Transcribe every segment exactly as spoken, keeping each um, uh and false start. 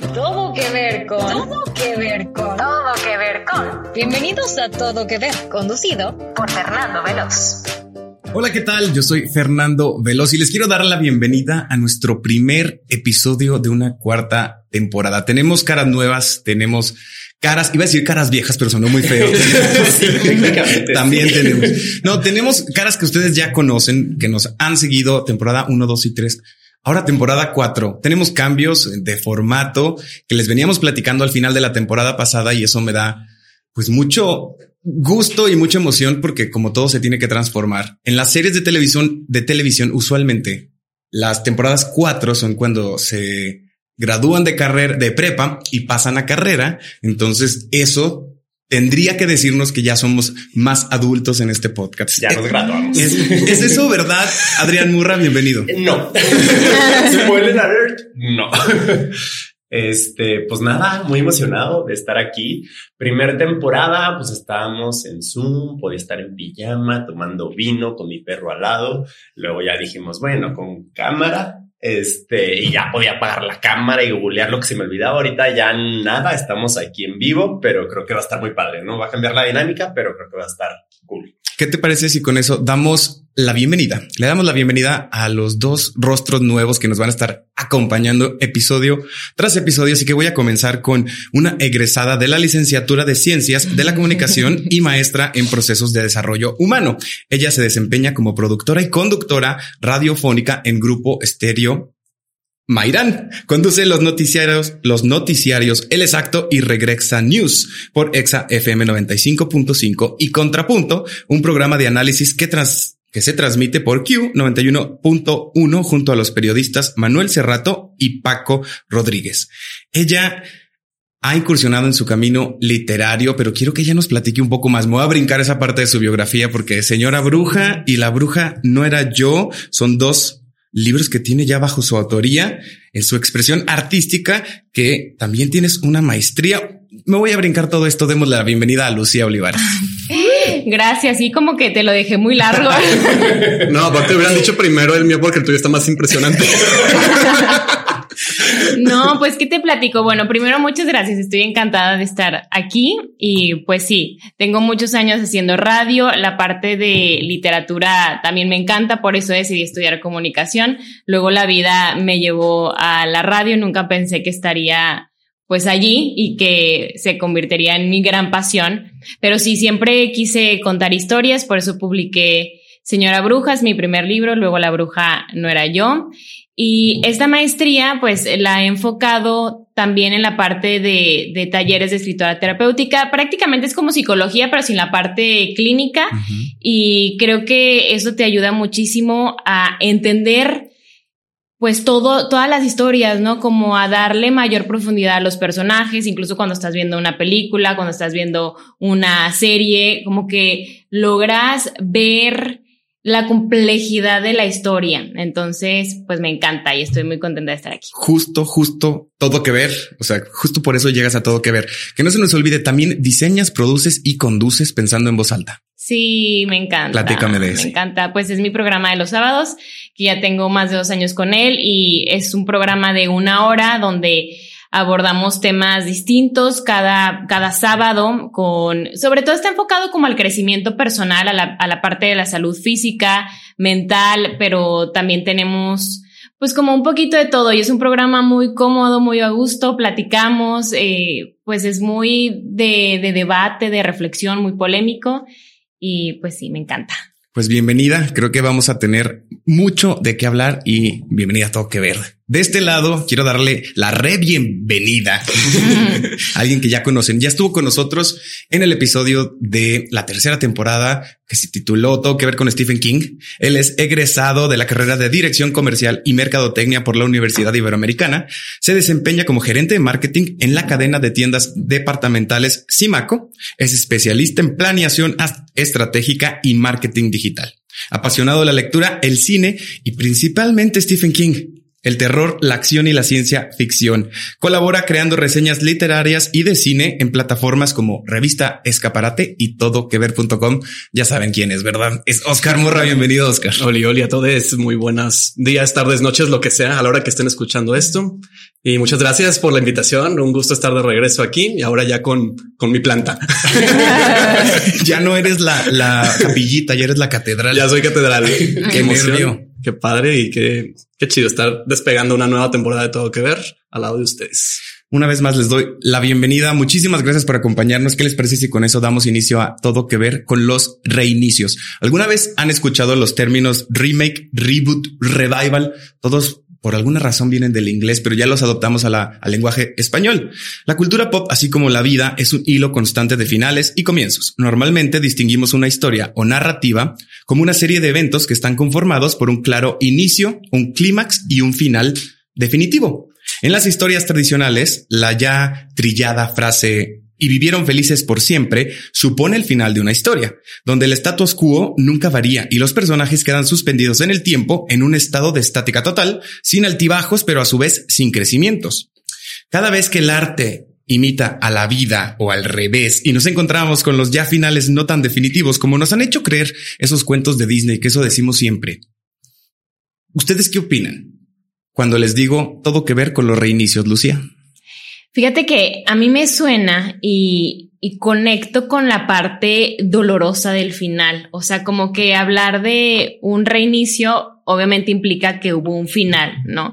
Todo que ver con. Todo que ver con. Todo que ver con. Bienvenidos a Todo que ver, conducido por Fernando Veloz. Hola, ¿qué tal? Yo soy Fernando Veloz y les quiero dar la bienvenida a nuestro primer episodio de una cuarta temporada. Tenemos caras nuevas, tenemos caras, iba a decir caras viejas, pero sonó muy feo. Sí, técnicamente. También sí. tenemos. No, tenemos caras que ustedes ya conocen, que nos han seguido temporada uno, dos y tres. Ahora temporada cuatro. Tenemos cambios de formato que les veníamos platicando al final de la temporada pasada y eso me da pues mucho gusto y mucha emoción porque como todo se tiene que transformar. En las series de televisión, de televisión, usualmente las temporadas cuatro son cuando se gradúan de carrera, de prepa y pasan a carrera. Entonces eso tendría que decirnos que ya somos más adultos en este podcast. Ya nos graduamos. ¿Es, ¿Es eso verdad? Adrián Murra, bienvenido. No. Spoiler alert. No. Este, pues nada, muy emocionado de estar aquí. Primera temporada, pues estábamos en Zoom, podía estar en pijama, tomando vino con mi perro al lado. Luego ya dijimos, bueno, con cámara. Este, y ya podía apagar la cámara y googlear lo que se me olvidaba. Ahorita ya nada, estamos aquí en vivo, pero creo que va a estar muy padre, ¿no? Va a cambiar la dinámica, pero creo que va a estar cool. ¿Qué te parece si con eso damos la bienvenida? Le damos la bienvenida a los dos rostros nuevos que nos van a estar acompañando episodio tras episodio. Así que voy a comenzar con una egresada de la licenciatura de Ciencias de la Comunicación y maestra en procesos de desarrollo humano. Ella se desempeña como productora y conductora radiofónica en Grupo Estéreo Mairán. Conduce los noticiarios, los noticiarios El Exacto y Regrexa News por Exa F M noventa y cinco punto cinco y Contrapunto, un programa de análisis que tras que se transmite por Q noventa y uno punto uno junto a los periodistas Manuel Cerrato y Paco Rodríguez. Ella ha incursionado en su camino literario, pero quiero que ella nos platique un poco más. Me voy a brincar esa parte de su biografía porque Señora Bruja y La Bruja no era yo son dos libros que tiene ya bajo su autoría en su expresión artística, que también tienes una maestría. Me voy a brincar todo esto. Démosle la bienvenida a Lucía Olivares. Gracias. Sí, como que te lo dejé muy largo. No, aparte hubieran dicho primero el mío porque el tuyo está más impresionante. No, pues ¿qué te platico? Bueno, primero muchas gracias, estoy encantada de estar aquí y pues sí, tengo muchos años haciendo radio, la parte de literatura también me encanta, por eso decidí estudiar comunicación, luego la vida me llevó a la radio, nunca pensé que estaría pues allí y que se convertiría en mi gran pasión, pero sí, siempre quise contar historias, por eso publiqué Señora Bruja, es mi primer libro, luego La Bruja no era yo. Y esta maestría, pues, la he enfocado también en la parte de, de talleres de escritura terapéutica. Prácticamente es como psicología, pero sin la parte clínica. Uh-huh. Y creo que eso te ayuda muchísimo a entender, pues, todo, todas las historias, ¿no? Como a darle mayor profundidad a los personajes, incluso cuando estás viendo una película, cuando estás viendo una serie, como que logras ver la complejidad de la historia. Entonces, pues me encanta y estoy muy contenta de estar aquí. Justo, justo, todo que ver. O sea, justo por eso llegas a Todo que ver. Que no se nos olvide, también diseñas, produces y conduces pensando en voz alta. Sí, me encanta. Platícame de eso. Me encanta. Pues es mi programa de los sábados, que ya tengo más de dos años con él y es un programa de una hora donde abordamos temas distintos cada, cada sábado con, sobre todo está enfocado como al crecimiento personal, a la, a la parte de la salud física, mental, pero también tenemos pues como un poquito de todo y es un programa muy cómodo, muy a gusto, platicamos, eh, pues es muy de, de debate, de reflexión, muy polémico y pues sí, me encanta. Pues bienvenida, creo que vamos a tener mucho de qué hablar y bienvenida a Todo que ver. De este lado, quiero darle la re bienvenida a alguien que ya conocen. Ya estuvo con nosotros en el episodio de la tercera temporada que se tituló Todo que ver con Stephen King. Él es egresado de la carrera de Dirección Comercial y Mercadotecnia por la Universidad Iberoamericana. Se desempeña como gerente de marketing en la cadena de tiendas departamentales Simaco. Es especialista en planeación estratégica y marketing digital. Apasionado de la lectura, el cine y principalmente Stephen King. el terror, la acción y la ciencia ficción. Colabora creando reseñas literarias y de cine en plataformas como Revista Escaparate y todo que ver punto com. Ya saben quién es, ¿verdad? Es Oscar Murra. Bienvenido, Oscar. Oli, oli a todos. Muy buenos días, tardes, noches, lo que sea, a la hora que estén escuchando esto. Y muchas gracias por la invitación. Un gusto estar de regreso aquí y ahora ya con, con mi planta. Ya no eres la, la capillita, ya eres la catedral. Ya soy catedral. Qué emoción. Qué padre y qué, qué chido estar despegando una nueva temporada de Todo que Ver al lado de ustedes. Una vez más les doy la bienvenida. Muchísimas gracias por acompañarnos. ¿Qué les parece si con eso damos inicio a Todo que Ver con los reinicios? ¿Alguna vez han escuchado los términos remake, reboot, revival? Todos por alguna razón vienen del inglés, pero ya los adoptamos a la, al lenguaje español. La cultura pop, así como la vida, es un hilo constante de finales y comienzos. Normalmente distinguimos una historia o narrativa como una serie de eventos que están conformados por un claro inicio, un clímax y un final definitivo. En las historias tradicionales, la ya trillada frase "y vivieron felices por siempre" supone el final de una historia, donde el status quo nunca varía y los personajes quedan suspendidos en el tiempo en un estado de estática total, sin altibajos, pero a su vez sin crecimientos. Cada vez que el arte imita a la vida o al revés y nos encontramos con los ya finales no tan definitivos como nos han hecho creer esos cuentos de Disney, que eso decimos siempre. ¿Ustedes qué opinan cuando les digo todo que ver con los reinicios, Lucía? Fíjate que a mí me suena y, y conecto con la parte dolorosa del final. O sea, como que hablar de un reinicio obviamente implica que hubo un final, ¿no?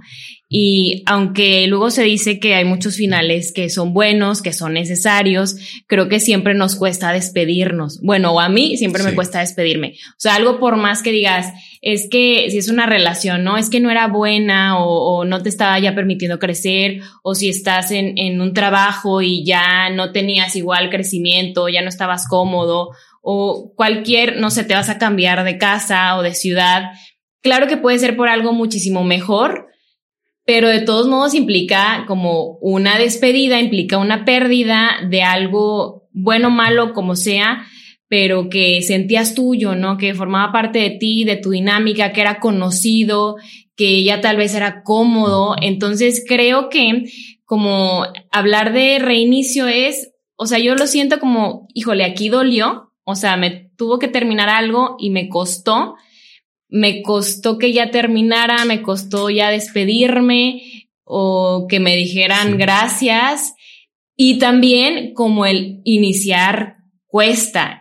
Y aunque luego se dice que hay muchos finales que son buenos, que son necesarios, creo que siempre nos cuesta despedirnos. Bueno, o a mí siempre sí. me cuesta despedirme. O sea, algo por más que digas, es que si es una relación, ¿no? Es que no era buena o, o no te estaba ya permitiendo crecer, o si estás en, en un trabajo y ya no tenías igual crecimiento, ya no estabas cómodo, o cualquier, no sé, te vas a cambiar de casa o de ciudad. Claro que puede ser por algo muchísimo mejor, pero de todos modos implica como una despedida, implica una pérdida de algo bueno, malo, como sea, pero que sentías tuyo, ¿no? Que formaba parte de ti, de tu dinámica, que era conocido, que ya tal vez era cómodo. Entonces creo que como hablar de reinicio es, o sea, yo lo siento como, híjole, aquí dolió, o sea, me tuvo que terminar algo y me costó. Me costó que ya terminara, me costó ya despedirme o que me dijeran sí. gracias. Y también como el iniciar cuesta.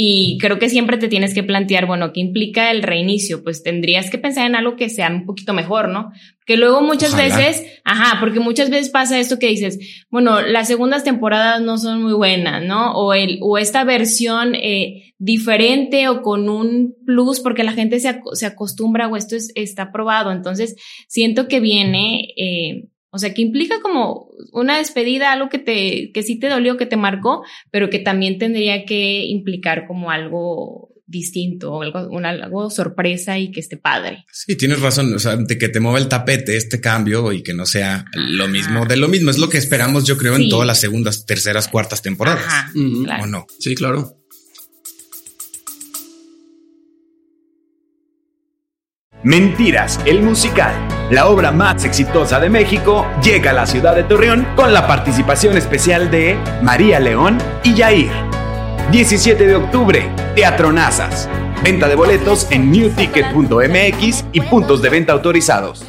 Y creo que siempre te tienes que plantear, bueno, ¿qué implica el reinicio? Pues tendrías que pensar en algo que sea un poquito mejor, ¿no? Que luego muchas Ojalá. veces, ajá, porque muchas veces pasa esto que dices, bueno, las segundas temporadas no son muy buenas, ¿no? O el, o esta versión eh, diferente o con un plus porque la gente se, ac- se acostumbra o esto es, está probado. Entonces siento que viene, eh, o sea, que implica como una despedida, algo que te, que sí te dolió, que te marcó, pero que también tendría que implicar como algo distinto o algo, una, algo sorpresa y que esté padre. Sí, tienes razón. O sea, de que te mueva el tapete este cambio y que no sea lo mismo de lo mismo. Es lo que esperamos, yo creo, sí. en todas las segundas, terceras, cuartas temporadas. Ajá, mm-hmm. claro. ¿O no? Sí, claro. Mentiras, el musical, la obra más exitosa de México, llega a la ciudad de Torreón con la participación especial de María León y Yair. diecisiete de octubre, Teatro Nazas. Venta de boletos en new ticket punto m x y puntos de venta autorizados.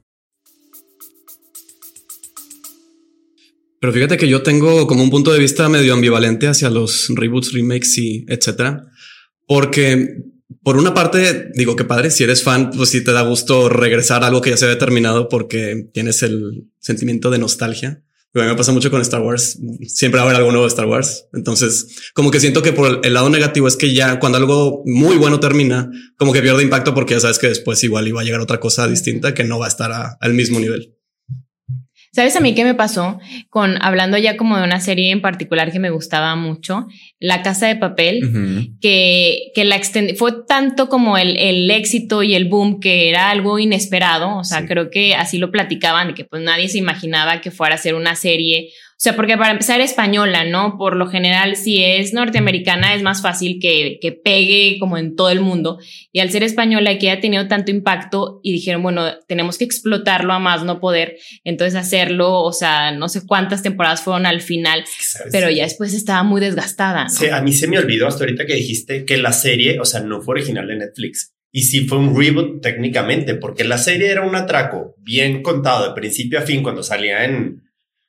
Pero fíjate que yo tengo como un punto de vista medio ambivalente hacia los reboots, remakes y etcétera, porque por una parte digo que padre, si eres fan, pues sí te da gusto regresar a algo que ya se había terminado porque tienes el sentimiento de nostalgia. A mí me pasa mucho con Star Wars. Siempre va a haber algo nuevo de Star Wars. Entonces, como que siento que por el lado negativo es que ya cuando algo muy bueno termina, como que pierde impacto porque ya sabes que después igual iba a llegar otra cosa distinta que no va a estar a, al mismo nivel. ¿Sabes a mí qué me pasó? Con hablando ya como de una serie en particular que me gustaba mucho, La Casa de Papel, uh-huh. que, que la extend- fue tanto como el, el éxito y el boom que era algo inesperado. O sea, sí. creo que así lo platicaban, de que pues nadie se imaginaba que fuera a ser una serie O sea, porque para empezar española, ¿no? Por lo general, si es norteamericana es más fácil que, que pegue como en todo el mundo. Y al ser española que haya tenido tanto impacto y dijeron, bueno, tenemos que explotarlo a más no poder. Entonces hacerlo, o sea, no sé cuántas temporadas fueron al final, ¿Sabes? pero ya después estaba muy desgastada, ¿no? Sí, a mí se me olvidó hasta ahorita que dijiste que la serie, o sea, no fue original de Netflix. Y sí fue un reboot técnicamente, porque la serie era un atraco bien contado de principio a fin cuando salía en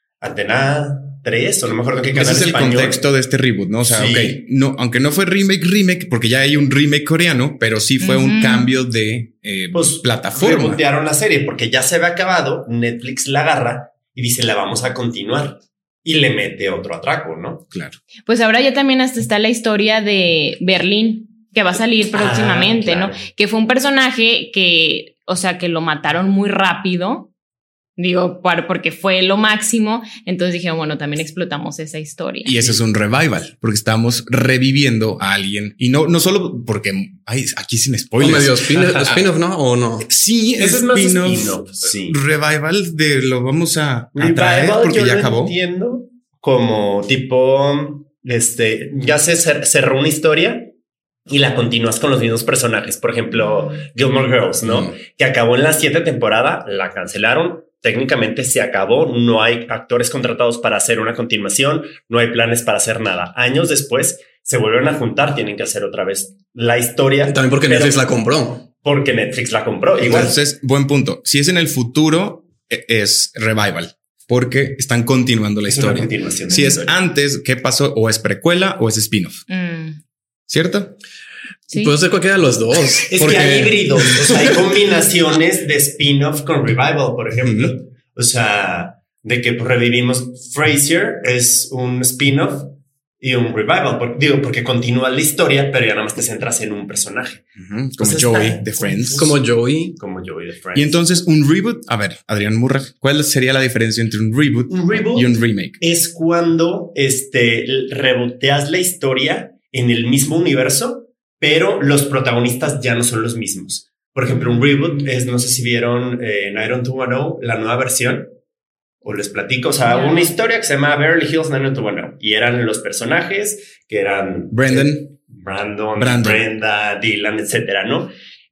Antena tres o no me acuerdo qué canal Ese es el español. contexto de este reboot, ¿no? O sea, Sí. ok, no, aunque no fue remake, remake, porque ya hay un remake coreano, pero sí fue Ujú. un cambio de eh, Pues plataforma. rebootearon la serie porque ya se había acabado. Netflix la agarra y dice la vamos a continuar y le mete otro atraco, ¿no? Claro. Pues ahora ya también hasta está la historia de Berlín, que va a salir próximamente, Ah, claro. ¿no? Que fue un personaje que, o sea, que lo mataron muy rápido, digo, por- porque fue lo máximo, entonces dijeron, bueno, también explotamos esa historia. Y ese es un revival, porque estamos reviviendo a alguien. Y no, no solo porque hay aquí sin O spoilers. medio spin- spin-off, ¿no? ¿O no? Sí, Ese es más spin-off, spin-off, sí. Revival de lo vamos a, a traer Revival, porque yo ya lo acabó. entiendo como tipo, este, ya se cer- cerró una historia y la continúas con los mismos personajes. Por ejemplo, Gilmore Girls, ¿no? Mm. Que acabó en la siete temporada, la cancelaron. Técnicamente se acabó, no hay actores contratados para hacer una continuación, no hay planes para hacer nada. Años después se vuelven a juntar, tienen que hacer otra vez la historia. También porque pero Netflix la compró. Porque Netflix la compró. Igual. Entonces, buen punto. Si es en el futuro, e- es revival, porque están continuando la Es una historia. continuación de Si la es historia. antes, ¿qué pasó? O es precuela o es spin-off, Mm, ¿cierto? sí. Puede ser cualquiera de los dos. Es porque que hay híbridos, o sea, hay combinaciones de spin-off con revival, por ejemplo. Ujú. O sea, de que pues, revivimos Frasier es un spin-off y un revival. Por- digo, porque continúa la historia, pero ya nada más te centras en un personaje. Ujú, Como Pues está Joey de Friends. confuso. como Joey. Como Joey de Friends. Y entonces un reboot, a ver, Adrián Murra, ¿cuál sería la diferencia entre un reboot un reboot y un remake? es cuando este, reboteas la historia en el mismo universo, pero los protagonistas ya no son los mismos. Por ejemplo, un reboot es, no sé si vieron eh, nine oh two one oh, la nueva versión, o les platico, o sea, Ya. una historia que se llama Beverly Hills nine oh two one oh, y eran los personajes que eran Brandon. eh, Brandon, Brandon. Brenda, Dylan, etcétera, ¿no?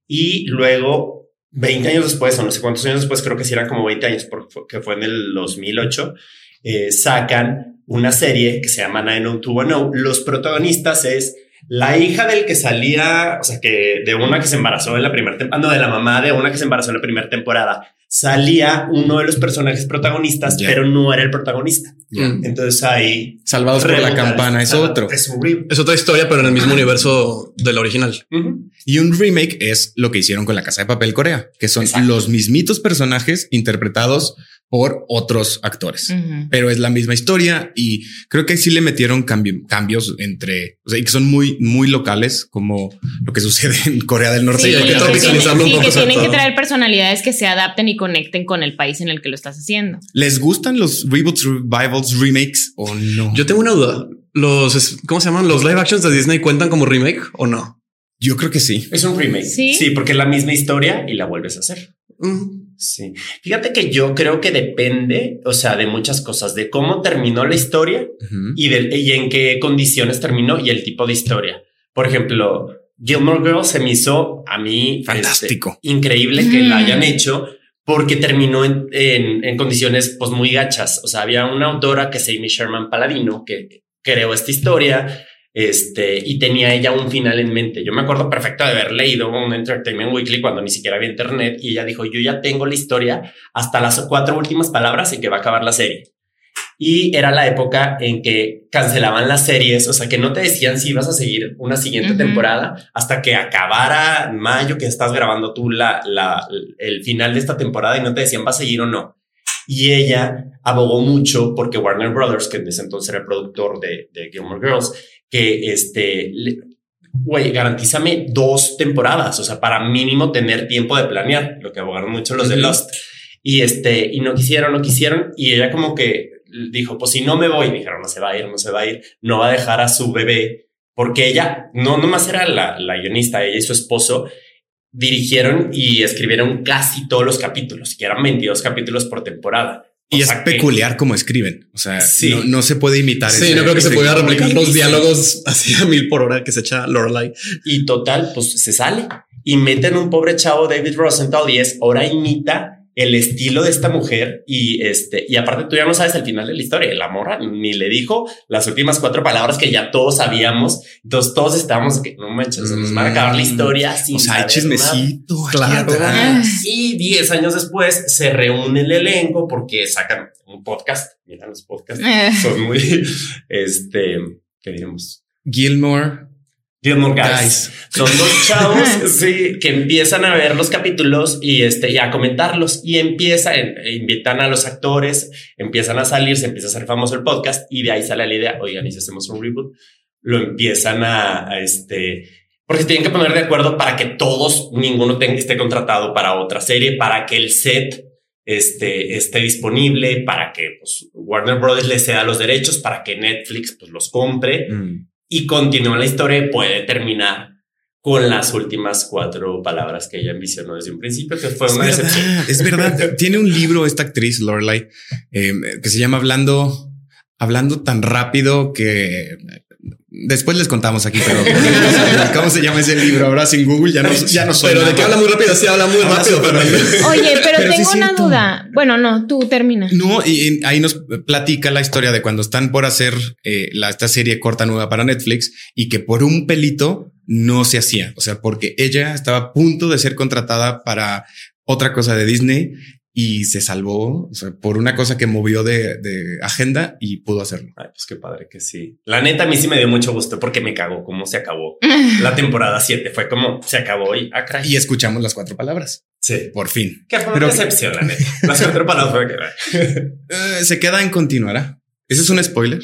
Y luego, veinte años después, o no sé cuántos años después, creo que sí eran como veinte años, porque fue en el dos mil ocho, eh, sacan una serie que se llama nine oh two one oh. Los protagonistas es la hija del que salía, o sea, que de una que se embarazó en la primera temporada, no, de la mamá de una que se embarazó en la primera temporada, salía uno de los personajes protagonistas, Ya. pero no era el protagonista. Mm. Entonces ahí... Salvados por la rebotan. campana es Ah, otro. Es un reboot. Es otra historia, pero en el mismo universo del original. Ujú. Y un remake es lo que hicieron con La Casa de Papel Corea, que son Exacto. los mismitos personajes interpretados por otros actores. Ujú. Pero es la misma historia y creo que sí le metieron cambio- cambios entre, o sea, y que son muy, muy locales, como lo que sucede en Corea del Norte. Sí, y hay que Corea del Sur. tropicalizarlo un sí, poco, que sobre tienen que todo. traer personalidades que se adapten y conecten con el país en el que lo estás haciendo. ¿Les gustan los reboots, revivals, remakes o no? Yo tengo una duda. Los, ¿cómo se llaman? ¿Los live actions de Disney cuentan como remake o no? Yo creo que sí. Es un remake. ¿Sí? Sí, porque es la misma historia y la vuelves a hacer. Mm. Sí. Fíjate que yo creo que depende, o sea, de muchas cosas, de cómo terminó la historia Ujú. y, de, y en qué condiciones terminó y el tipo de historia. Por ejemplo, Gilmore Girls se me hizo a mí Fantástico. este, increíble que Mm. la hayan hecho porque terminó en, en, en condiciones pues muy gachas. O sea, había una autora que es Amy Sherman Paladino que creó esta historia. Este, y tenía ella un final en mente. Yo me acuerdo perfecto de haber leído un Entertainment Weekly cuando ni siquiera había internet y ella dijo, yo ya tengo la historia hasta las cuatro últimas palabras en que va a acabar la serie. Y era la época en que cancelaban las series, o sea, que no te decían si ibas a seguir una siguiente Ujú. temporada hasta que acabara mayo, que estás grabando tú la, la, el final de esta temporada y no te decían va a seguir o no. Y ella abogó mucho porque Warner Brothers, que en ese entonces era el productor de, de Gilmore Girls, que este, le- güey, garantízame dos temporadas, o sea, para mínimo tener tiempo de planear, lo que abogaron mucho los de Ujú. Lost. Y este, y no quisieron, no quisieron. Y ella como que dijo, pues si no me voy, dijeron, no se va a ir, no se va a ir, no va a dejar a su bebé, porque ella, no nomás era la, la guionista, ella y su esposo dirigieron y escribieron casi todos los capítulos, que eran veintidós capítulos por temporada. Y O es sea, que- peculiar como escriben. O sea, Sí. no, no se puede imitar. Sí, ese- no creo que se ese- pudiera replicar los Sí. diálogos así a mil por hora que se echa Lorelai. Y total, pues se sale y meten un pobre chavo David Rosenthal y es ahora imita el estilo de esta mujer y este, y aparte tú ya no sabes el final de la historia. La morra ni le dijo las últimas cuatro palabras que ya todos sabíamos. Entonces todos estábamos que no manches, se nos va a acabar la historia sin O sea, hay saber chismecito. aquí Claro. atrás. y diez años después se reúne el elenco porque sacan un podcast. Mira, los podcasts son muy, este, ¿qué diremos? Gilmore Gilmore Guys. Guys. Son dos chavos sí, que empiezan a ver los capítulos y, este, y a comentarlos y empiezan, eh, invitan a los actores, empiezan a salir, se empieza a hacer famoso el podcast y de ahí sale la idea, oigan, y si hacemos un reboot, lo empiezan a, a este... Porque tienen que poner de acuerdo para que todos, ninguno tenga, esté contratado para otra serie, para que el set este, esté disponible, para que pues, Warner Brothers le ceda los derechos, para que Netflix pues, los compre Mm. y continúa la historia y puede terminar con las últimas cuatro palabras que ella envisionó desde un principio, que fue Es una decepción. verdad, es verdad. Tiene un libro esta actriz, Lorelai, eh, que se llama Hablando, Hablando tan rápido que después les contamos aquí, pero ¿cómo se llama ese libro? Ahora sin Google ya no, ya no soy Pero de nada. que habla muy rápido, sí habla muy Habla rápido. súper Pero rápido. Oye, pero, Pero sí tengo es una cierto. duda. Bueno, no, tú termina. No, y en- ahí nos platica la historia de cuando están por hacer eh, la, esta serie corta nueva para Netflix y que por un pelito no se hacía. O sea, porque ella estaba a punto de ser contratada para otra cosa de Disney y se salvó, o sea, por una cosa que movió de, de agenda y pudo hacerlo. Ay, pues qué padre que sí. La neta, a mí sí me dio mucho gusto porque me cagó cómo se acabó la temporada siete. Fue como se acabó y ah, caray. Y escuchamos las cuatro palabras. Sí. Por fin. Que fue Pero- una decepción, la neta. Las cuatro palabras fue que Eh, se queda en continuará. Ese es un spoiler.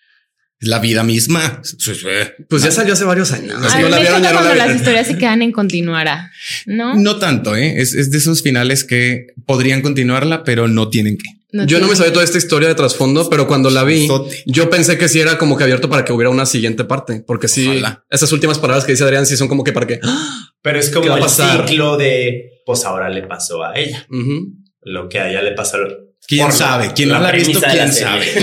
Es la vida misma. pues ya salió hace varios años. A Si mí no la me vieron, toca ya no la cuando las vieron. historias se quedan en continuará, ¿no? No tanto, ¿eh? Es, es de esos finales que podrían continuarla, pero no tienen que. Yo no tiene- me sabía toda esta historia de trasfondo, pero cuando la vi, Sote. yo pensé que sí era como que abierto para que hubiera una siguiente parte, porque sí, Ojalá. esas últimas palabras que dice Adrián sí son como que para que. ¡Ah! Pero es ¿Qué como va a el pasar? ciclo de pues ahora le pasó a ella. Ujú. Lo que a ella le pasó. ¿Quién por sabe? la- ¿Quién no la ha visto? premisa de ¿Quién la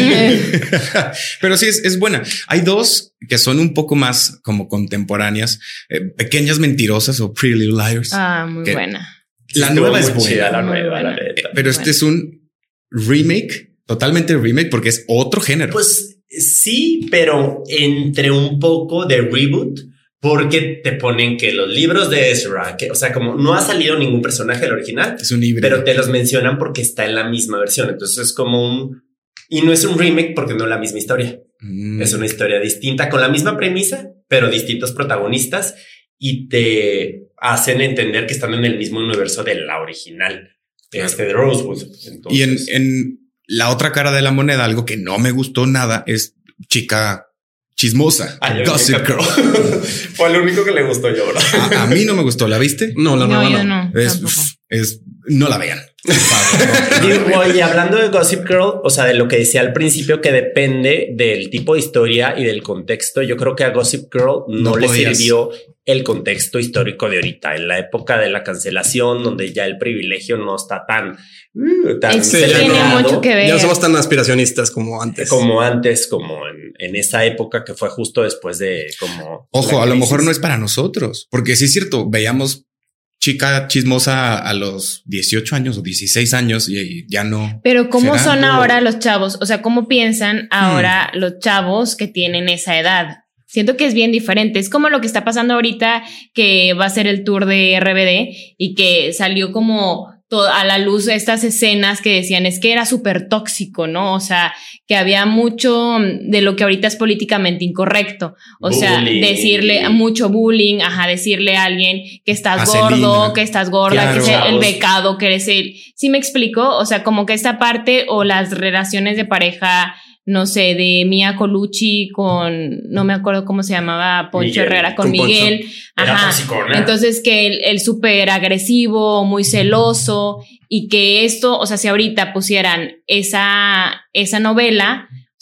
sabe? serie. Pero sí, es, es buena. Hay dos que son un poco más como contemporáneas, eh, Pequeñas Mentirosas o Pretty Little Liars. Ah, muy ¿Qué? buena. La Estuvo nueva es muy chida, buena, la Muy nueva, la buena. neta. pero este es un remake, totalmente remake, porque es otro género. Pues sí, pero entre un poco de reboot, porque te ponen que los libros de Ezra, que, o sea, como no ha salido ningún personaje del original, es un híbrido. pero te los mencionan porque está en la misma versión. Entonces es como un... Y no es un remake porque no es la misma historia. Mm. Es una historia distinta, con la misma premisa, pero distintos protagonistas y te hacen entender que están en el mismo universo de la original, este de Rosewood. Entonces, Y en, en la otra cara de la moneda, algo que no me gustó nada es Chica Chismosa, Ay, a mí me Gossip encantó. Girl. Fue lo único que le gustó yo, ¿verdad? A, a mí no me gustó. ¿La viste? No, la No, nueva yo no. no. Es, tampoco. es, no la vean. Por favor. Digo, oye, hablando de Gossip Girl, o sea, de lo que decía al principio, que depende del tipo de historia y del contexto, yo creo que a Gossip Girl no, No le podías. sirvió el contexto histórico de ahorita, en la época de la cancelación, donde ya el privilegio no está tan, uh, tan Es que Sí, ya tiene no. mucho que ver. Ya no somos tan aspiracionistas como antes. como antes, como en, en esa época que fue justo después de como... Ojo, la a lo crisis. mejor no es para nosotros, porque sí es cierto, veíamos Chica Chismosa a los dieciocho años o dieciséis años y ya no. Pero ¿cómo ¿Será? son No. ahora los chavos? O sea, ¿cómo piensan ahora los chavos que tienen esa edad? Siento que es bien diferente. Es como lo que está pasando ahorita, que va a ser el tour de R B D y que salió como to- a la luz estas escenas que decían es que era súper tóxico, ¿no? O sea, que había mucho de lo que ahorita es políticamente incorrecto. O sea, Bullying. decirle mucho bullying, ajá, decirle a alguien que estás A gordo, Selena. que estás gorda, Claro. que es el Chavos. becado, que eres el... ¿Sí me explico? O sea, como que esta parte o las relaciones de pareja, no sé, de Mia Colucci con, no me acuerdo cómo se llamaba, Poncho Miguel. Herrera con, Con Poncho. Miguel. Era Ajá. toxicona. Entonces que el, el súper agresivo, muy celoso y que esto, o sea, si ahorita pusieran esa, esa novela, o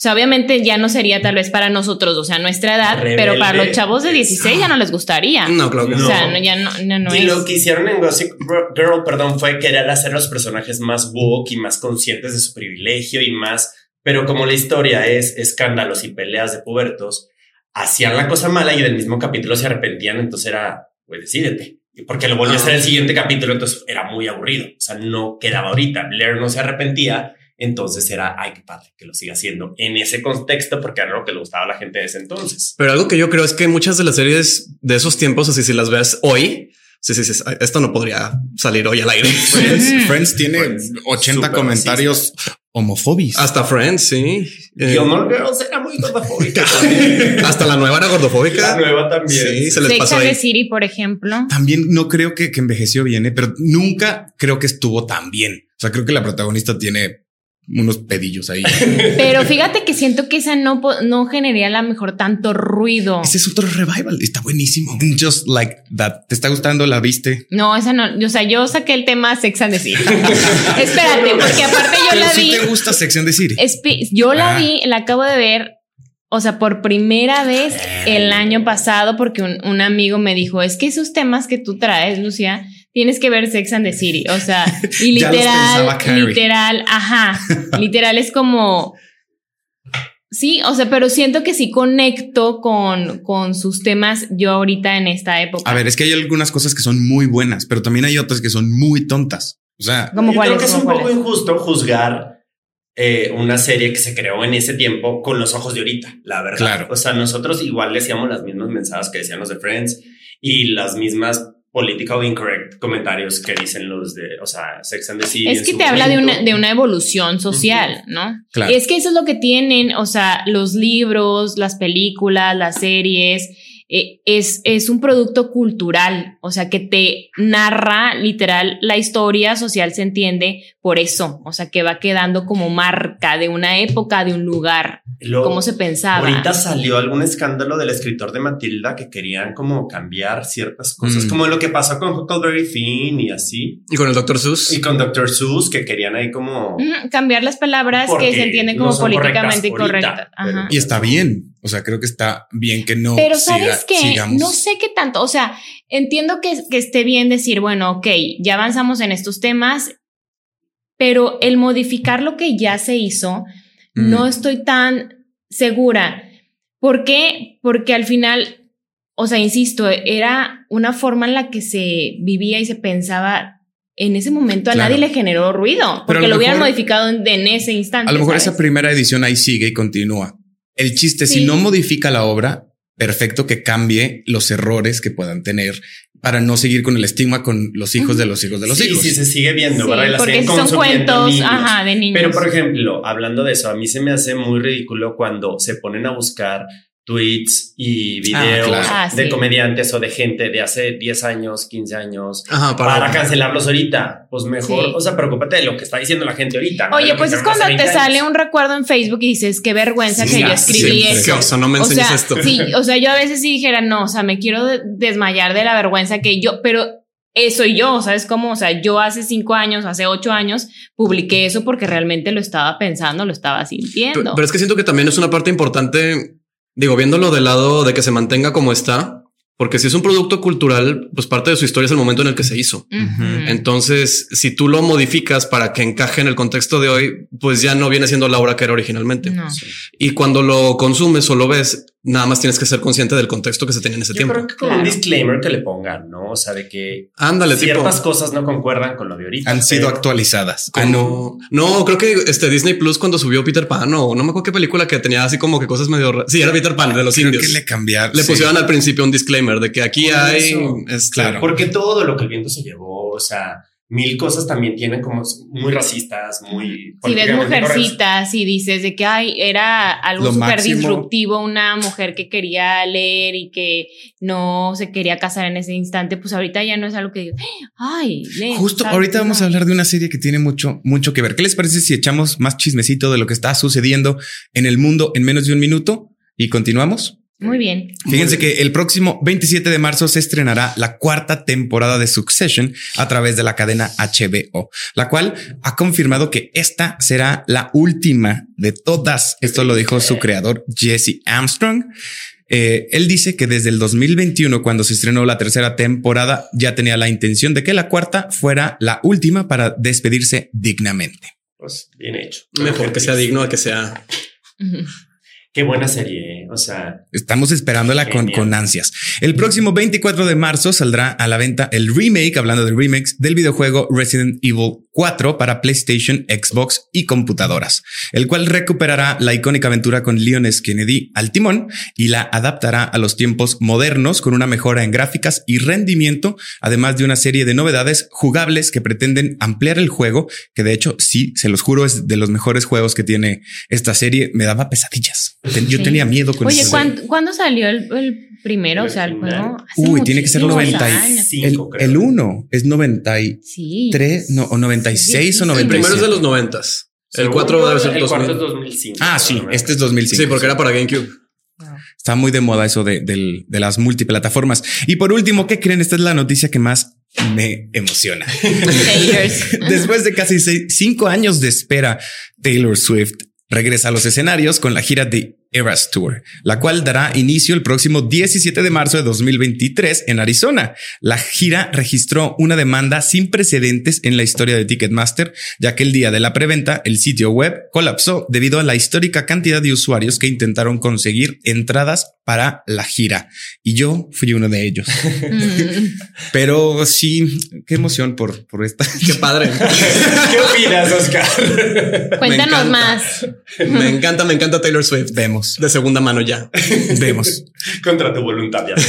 sea, obviamente ya no sería tal vez para nosotros, o sea, nuestra edad, Rebelde. Pero para los chavos de dieciséis ya no les gustaría. No, claro que O no. sea, no, ya no, no, no y es. lo que hicieron en Gossip Girl, perdón, fue querer hacer los personajes más woke y más conscientes de su privilegio y más, pero como la historia es escándalos y peleas de pubertos, hacían la cosa mala y del mismo capítulo se arrepentían, entonces era, pues decídete. Porque lo volvió a hacer el siguiente capítulo, entonces era muy aburrido. O sea, no quedaba ahorita. Blair no se arrepentía, entonces era, ay, qué padre que lo siga haciendo en ese contexto, porque era lo que le gustaba a la gente de ese entonces. Pero algo que yo creo es que muchas de las series de esos tiempos, así si las ves hoy, sí, sí, sí, esto no podría salir hoy al aire. Friends, Friends tiene Friends, ochenta súper comentarios homofóbicos. Hasta Friends, sí. Eh, Gilmore Girls era muy gordofóbica. hasta la nueva era gordofóbica. La nueva también. Sí, se les Sex pasó and ahí. the City, por ejemplo. También no creo que, que envejeció bien, ¿eh? Pero nunca creo que estuvo tan bien. O sea, creo que la protagonista tiene unos pedillos ahí. Pero fíjate que siento que esa no, po- no generaría a lo mejor tanto ruido. Ese es otro revival. Está buenísimo. Just like that. ¿Te está gustando? ¿La viste? No, esa no. O sea, yo saqué el tema Sex and the City. Espérate, porque aparte yo Pero la sí vi. te gusta Sección de City. Espi- yo la Ah. vi, la acabo de ver. O sea, por primera vez el año pasado, porque un, un amigo me dijo, es que esos temas que tú traes, Lucía, tienes que ver Sex and the City. O sea, y Ya los pensaba literal, Carrie. literal, ajá, literal es como, sí, o sea, pero siento que sí conecto con, con sus temas yo ahorita en esta época. A ver, es que hay algunas cosas que son muy buenas, pero también hay otras que son muy tontas. O sea, ¿Cómo Yo cuáles? creo que es ¿Cómo un poco cuáles? injusto juzgar eh, una serie que se creó en ese tiempo con los ojos de ahorita, la verdad. Claro. O sea, nosotros igual decíamos las mismas mensajes que decían los de Friends y las mismas political incorrect comentarios que dicen los de, o sea, Sex and the City. Es en que su te habla de momento. una, de una evolución social, ¿no? Claro. Y es que eso es lo que tienen, o sea, los libros, las películas, las series, eh, es, es un producto cultural, o sea, que te narra literal la historia social, se entiende por eso, o sea, que va quedando como marca de una época, de un lugar, Lo- cómo se pensaba. Ahorita salió algún escándalo del escritor de Matilda que querían como cambiar ciertas cosas, Mm. como lo que pasó con Huckleberry Finn y así, Y con el doctor Seuss. y con doctor Seuss, que querían ahí como... Ujú, cambiar las palabras Porque que se entienden no como son políticamente correctas ahorita, incorrectas. Ajá. y está bien. O sea, creo que está bien que no. Pero siga- sabes que sigamos. no sé qué tanto, o sea, entiendo que, que esté bien decir, bueno, ok, ya avanzamos en estos temas, pero el modificar lo que ya se hizo, Mm. no estoy tan segura. ¿Por qué? Porque al final, o sea, insisto, era una forma en la que se vivía y se pensaba. En ese momento a Claro. nadie le generó ruido, Pero a porque lo lo hubieran mejor- modificado en, en ese instante. A lo mejor ¿sabes? esa primera edición ahí sigue y continúa. El chiste, Sí. si no modifica la obra, perfecto que cambie los errores que puedan tener para no seguir con el estigma con los hijos de los hijos de los sí, hijos. sí, se sigue viendo, Sí, ¿verdad? Y la porque siguen son consumiendo cuentos, niños. ajá, de niños. Pero, por ejemplo, hablando de eso, a mí se me hace muy ridículo cuando se ponen a buscar tweets y videos claro. Ah, de sí. comediantes o de gente de hace diez años, quince años Ajá, para, para, cancelarlos ahorita. Pues mejor, Sí. o sea, preocúpate de lo que está diciendo la gente ahorita. ¿no? De Oye, lo que pues es hicieron hace cuando te veinte sale años. un recuerdo en Facebook y dices, qué vergüenza Sí, que yo ya, escribí siempre. eso. Qué oso, no me O enseñes sea, esto. sí, o sea, yo a veces sí dijera, no, o sea, me quiero de- desmayar de la vergüenza que yo, pero eso y yo, ¿sabes cómo? O sea, yo hace cinco años, hace ocho años, publiqué eso porque realmente lo estaba pensando, lo estaba sintiendo. Pero, pero es que siento que también es una parte importante, digo, viéndolo del lado de que se mantenga como está, porque si es un producto cultural, pues parte de su historia es el momento en el que se hizo. Ujú. Entonces, si tú lo modificas para que encaje en el contexto de hoy, pues ya no viene siendo la obra que era originalmente. No. Y cuando lo consumes o lo ves, nada más tienes que ser consciente del contexto que se tenía en ese Yo tiempo. creo que como Claro. un disclaimer que le pongan, ¿no? O sea, de que Ándale, tipo. ciertas cosas no concuerdan con lo de ahorita. Han sido pero- actualizadas. Ah, no. Como- no, creo que este Disney Plus cuando subió Peter Pan o no me acuerdo qué película que tenía así como que cosas medio ra- sí, era Peter Pan de los Creo indios. que le cambiaron. Le sí. pusieron al principio un disclaimer de que aquí Por hay eso. este, Claro. Porque todo lo que el viento se llevó, o sea, mil cosas también tienen como muy racistas, muy... Si ves políticamente mujercitas y dices de que ay, era algo Lo súper máximo. disruptivo, una mujer que quería leer y que no se quería casar en ese instante, pues ahorita ya no es algo que digo, ay, lee, Justo ¿sabes? ahorita vamos a No. hablar de una serie que tiene mucho, mucho que ver. ¿Qué les parece si echamos más chismecito de lo que está sucediendo en el mundo en menos de un minuto y continuamos? Muy bien. Fíjense que el próximo veintisiete de marzo se estrenará la cuarta temporada de Succession a través de la cadena H B O, la cual ha confirmado que esta será la última de todas. Esto lo dijo su creador Jesse Armstrong. Eh, él dice que desde el dos mil veintiuno, cuando se estrenó la tercera temporada, ya tenía la intención de que la cuarta fuera la última para despedirse dignamente. Pues bien hecho. Mejor que sea digno a que sea... Qué buena serie, o sea... Estamos esperándola con, con ansias. El próximo veinticuatro de marzo saldrá a la venta el remake, hablando de remakes, del videojuego Resident Evil cuatro para PlayStation, Xbox y computadoras, el cual recuperará la icónica aventura con Leon S. Kennedy al timón y la adaptará a los tiempos modernos con una mejora en gráficas y rendimiento, además de una serie de novedades jugables que pretenden ampliar el juego, que de hecho, sí, se los juro, es de los mejores juegos que tiene esta serie. Me daba pesadillas. Yo sí. tenía miedo con Oye, eso. ¿cuándo, ¿cuándo salió el, el primero? El o sea, el juego. Uy, tiene que ser noventa y cinco. El, el uno es noventa y tres, sí. no, o noventa y seis sí, o noventa y siete. El primero es de los noventas. El cuatro debe ser el cuarto es dos mil cinco. Ah, sí, este es dos mil cinco. Sí, porque era para GameCube. Está muy de moda eso de, de, de las multiplataformas. Y por último, ¿qué creen? Esta es la noticia que más me emociona. Después de casi seis, cinco años de espera, Taylor Swift regresa a los escenarios con la gira de Eras Tour, la cual dará inicio el próximo diecisiete de marzo de dos mil veintitrés en Arizona. La gira registró una demanda sin precedentes en la historia de Ticketmaster, ya que el día de la preventa el sitio web colapsó debido a la histórica cantidad de usuarios que intentaron conseguir entradas para la gira. Y yo fui uno de ellos. Pero sí, qué emoción por, por esta. Qué padre. ¿Qué opinas, Oscar? Cuéntanos más. Me encanta, me encanta Taylor Swift. Vemos. De segunda mano ya. Vemos. Contra tu voluntad ya.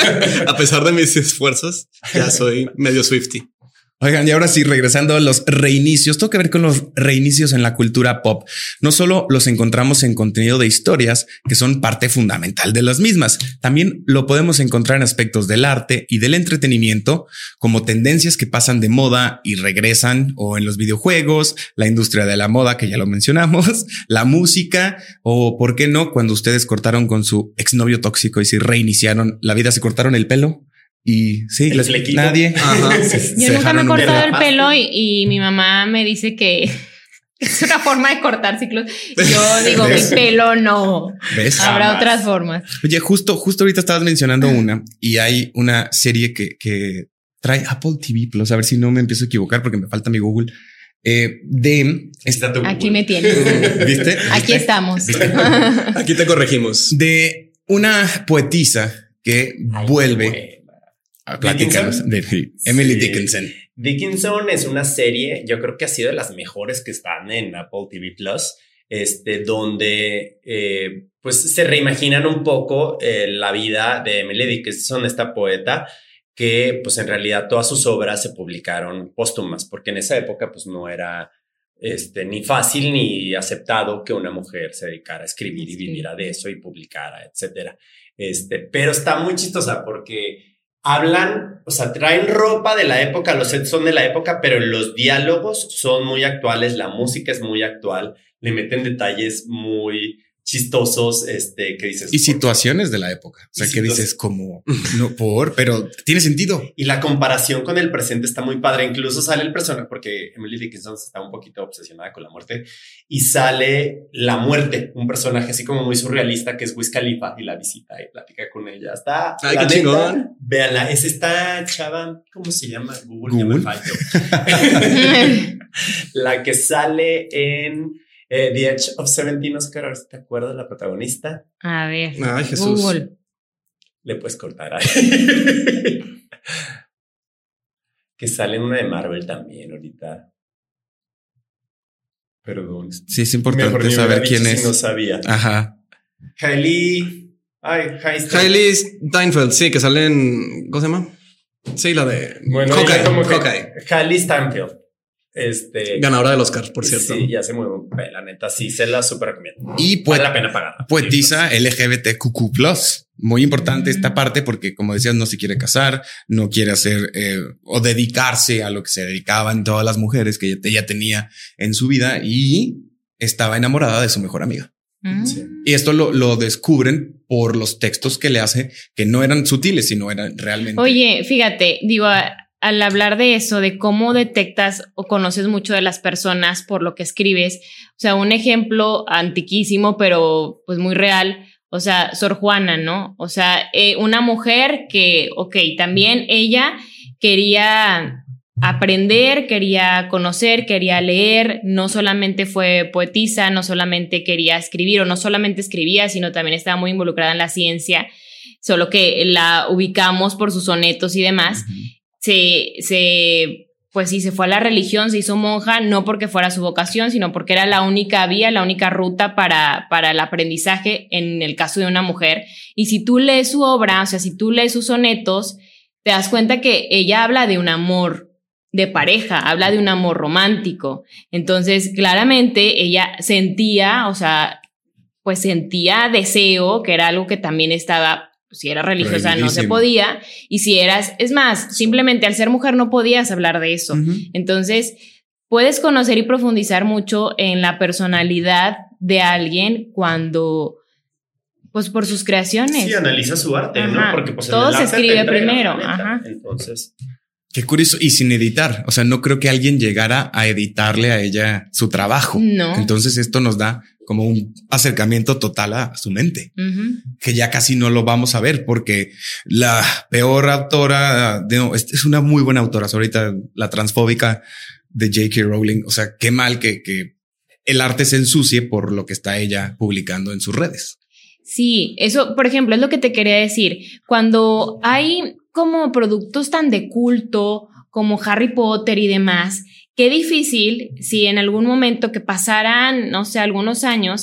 A pesar de mis esfuerzos, ya soy medio Swiftie. Oigan, y ahora sí, regresando a los reinicios, tengo que ver con los reinicios en la cultura pop. No solo los encontramos en contenido de historias, que son parte fundamental de las mismas, también lo podemos encontrar en aspectos del arte y del entretenimiento, como tendencias que pasan de moda y regresan, o en los videojuegos, la industria de la moda, que ya lo mencionamos, la música, o por qué no, cuando ustedes cortaron con su exnovio tóxico y si reiniciaron la vida, se cortaron el pelo. Y sí, les, nadie. Ajá, se, yo se nunca me he cortado el pasta. pelo y, y mi mamá me dice que es una forma de cortar ciclos. Yo digo, mi pelo no. ¿Ves? Habrá Jamás. otras formas. Oye, justo, justo ahorita estabas mencionando una y hay una serie que, que trae Apple T V Plus. A ver si no me empiezo a equivocar porque me falta mi Google. Eh, de Está tu Aquí Google. me tienes. ¿Viste? Aquí estamos. Aquí te corregimos. De una poetisa que Ay, vuelve güey. a platicarnos de sí, Emily Sí. Dickinson. Dickinson es una serie, yo creo que ha sido de las mejores que están en Apple T V Plus, este, donde eh, pues se reimaginan un poco eh, la vida de Emily Dickinson, esta poeta, que pues en realidad todas sus obras se publicaron póstumas, porque en esa época pues no era este, ni fácil ni aceptado que una mujer se dedicara a escribir y viviera de eso y publicara, etcétera. Este, pero está muy chistosa porque hablan, o sea, traen ropa de la época, los sets son de la época, pero los diálogos son muy actuales, la música es muy actual, le meten detalles muy chistosos, este, que dices... Y situaciones de la época. O sea, que dices como, no por, pero tiene sentido. Y la comparación con el presente está muy padre. Incluso sale el personaje, porque Emily Dickinson está un poquito obsesionada con la muerte, y sale la muerte, un personaje así como muy surrealista que es Wiz Khalifa, y la visita y platica con ella. Está... Ay, la qué neta, chingón. véanla, es esta chava, ¿cómo se llama? Google, Google. ya me fallo. La que sale en... Eh, The Edge of seventeen, Oscar, ¿te acuerdas la protagonista? A ver. Ay, Jesús. Google. Le puedes cortar ahí. Que sale en una de Marvel también ahorita. Perdón. Sí, es Mejor importante ni saber hubiera quién dicho es. si no sabía. Ajá. Hailey. Ay, Hailey. Hailey Steinfeld, sí, que sale en... ¿Cómo se llama? Sí, la de... Bueno, Hawkeye, ella como que- Hawkeye. Hailey Steinfeld. Este. Ganadora del Oscar, por cierto. Sí, ya se mueve un pe, la neta. Sí, se la súper recomiendo. Y pues, Vale la pena pagarla. poetisa L G B T Q Q plus. Muy importante esta parte porque, como decías, no se quiere casar, no quiere hacer eh, o dedicarse a lo que se dedicaban todas las mujeres que ella, ella tenía en su vida y estaba enamorada de su mejor amiga. Mm. Sí. Y esto lo, lo descubren por los textos que le hace, que no eran sutiles, sino eran realmente... Oye, fíjate, digo, a- al hablar de eso, de cómo detectas o conoces mucho de las personas por lo que escribes, o sea, un ejemplo antiquísimo, pero pues muy real, o sea, Sor Juana, ¿no? O sea, eh, una mujer que, ok, también ella quería aprender, quería conocer, quería leer, no solamente fue poetisa, no solamente quería escribir o no solamente escribía, sino también estaba muy involucrada en la ciencia, solo que la ubicamos por sus sonetos y demás. Ujú. Se, se, pues sí, se fue a la religión, se hizo monja, no porque fuera su vocación, sino porque era la única vía, la única ruta para, para el aprendizaje en el caso de una mujer. Y si tú lees su obra, o sea, si tú lees sus sonetos, te das cuenta que ella habla de un amor de pareja, habla de un amor romántico. Entonces, claramente ella sentía, o sea, pues sentía deseo, que era algo que también estaba, si era religiosa no se Prohibidísimo. podía, y si eras, es más, simplemente al ser mujer no podías hablar de eso. Ujú. Entonces, puedes conocer y profundizar mucho en la personalidad de alguien cuando, pues por sus creaciones. Sí, analiza su arte, Ajá. ¿no? Porque pues en Todo el se arte escribe te entrega, primero, la neta. ajá. Entonces, Qué curioso. Y sin editar. O sea, no creo que alguien llegara a editarle a ella su trabajo. No. Entonces esto nos da como un acercamiento total a su mente, Ujú. que ya casi no lo vamos a ver porque la peor autora, de, no, es es una muy buena autora, ahorita la transfóbica de J K Rowling. O sea, qué mal que, que el arte se ensucie por lo que está ella publicando en sus redes. Sí, eso, por ejemplo, es lo que te quería decir. Cuando hay como productos tan de culto como Harry Potter y demás, qué difícil si en algún momento que pasaran, no sé, algunos años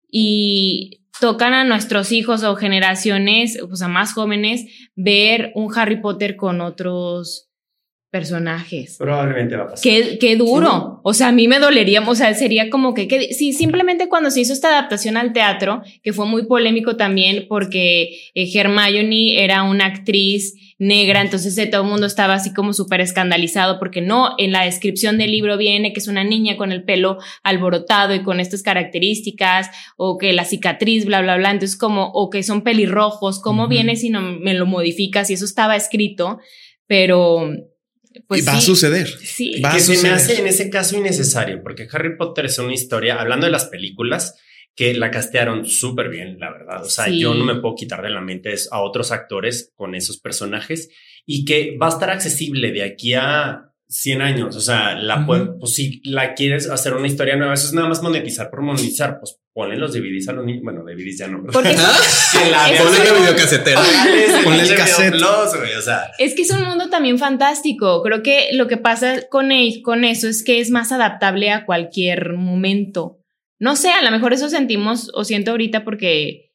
y tocan a nuestros hijos o generaciones, o sea, más jóvenes, ver un Harry Potter con otros personajes. probablemente va a pasar. Qué, qué duro. O sea, a mí me dolería, o sea, sería como que, que sí, simplemente cuando se hizo esta adaptación al teatro, que fue muy polémico también porque eh, Hermione era una actriz negra, entonces eh, todo el mundo estaba así como súper escandalizado porque no, en la descripción del libro viene que es una niña con el pelo alborotado y con estas características, o que la cicatriz, bla, bla, bla, entonces como, o que son pelirrojos, ¿cómo Ujú. viene si no me lo modificas? Y eso estaba escrito, pero... Pues y va sí, a suceder. Sí. Va a que se me suceder. hace en ese caso innecesario, porque Harry Potter es una historia, hablando de las películas, que la castearon súper bien, la verdad. O sea, Sí. yo no me puedo quitar de la mente a otros actores con esos personajes y que va a estar accesible de aquí a cien años. O sea, la Ujú. puede- pues si la quieres hacer una historia nueva, eso es nada más monetizar por monetizar, pues ponle los D V Ds a los niños. Bueno, D V Ds ya no. Porque Que la Eso- Ponle vean- la videocasetera. Ponle el H B O cassette. Plus, güey, o sea, es que es un mundo también fantástico. Creo que lo que pasa con, el- con eso es que es más adaptable a cualquier momento. No sé, a lo mejor eso sentimos o siento ahorita porque